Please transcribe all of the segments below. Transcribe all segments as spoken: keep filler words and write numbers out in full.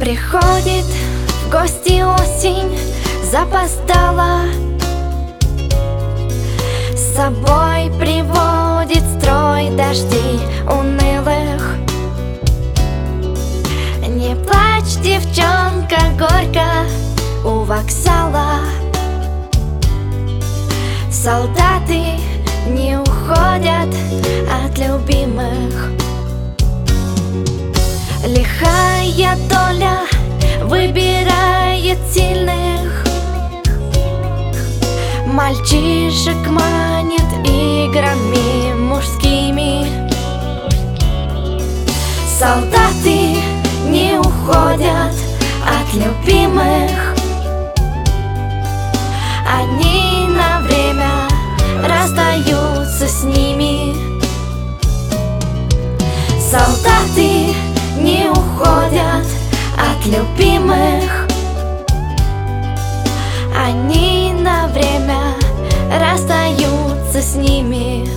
Приходит в гости осень, запоздала, с собой приводит строй дождей унылых. Не плачь, девчонка, горько у вокзала. Солдаты не уходят от любимых. Лихая доля выбирает сильных. Мальчишек манит играми мужскими. Солдаты не уходят от любимых. Они на время расстаются с ними. Солдаты не уходят от любимых. Они на время расстаются с ними.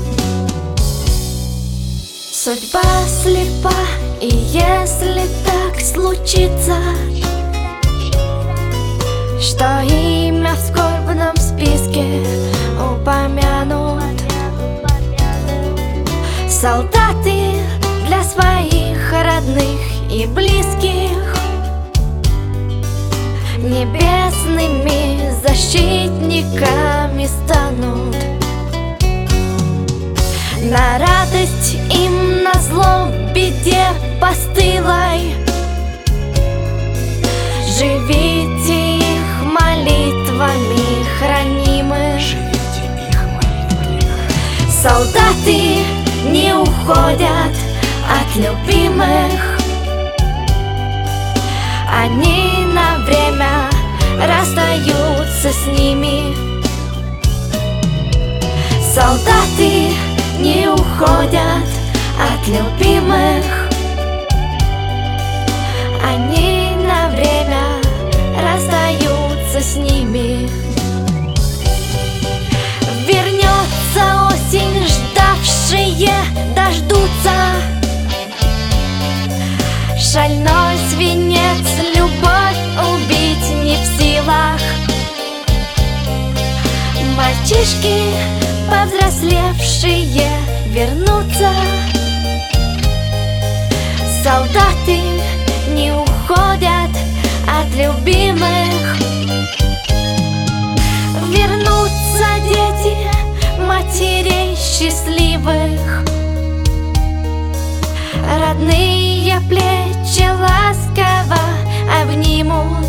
Судьба слепа, и если так случится, что имя в скорбном списке упомянут, солдаты для своих родных и близких небесными защитниками станут. На радость им, на зло беде постылой живите их молитвами хранимых. Солдаты не уходят от любимых. Они на время расстаются с ними. Солдаты не уходят от любимых. Они на время расстаются с ними. Вернется осень, ждавшие дождутся. Шальной свинец любовь убить не в силах. Мальчишки, повзрослевшие, вернутся. Солдаты не уходят от любимых. Вернутся дети матерей счастливых. Родные плечи ласково обнимут.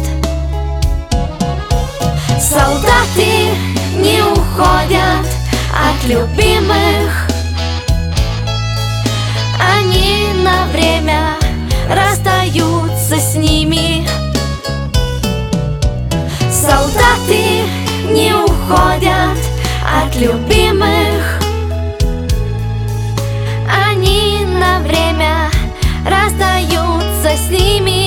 Солдаты не уходят от любимых. Они на время расстаются с ними. Солдаты не уходят от любимых. Они на время расстаются с ними.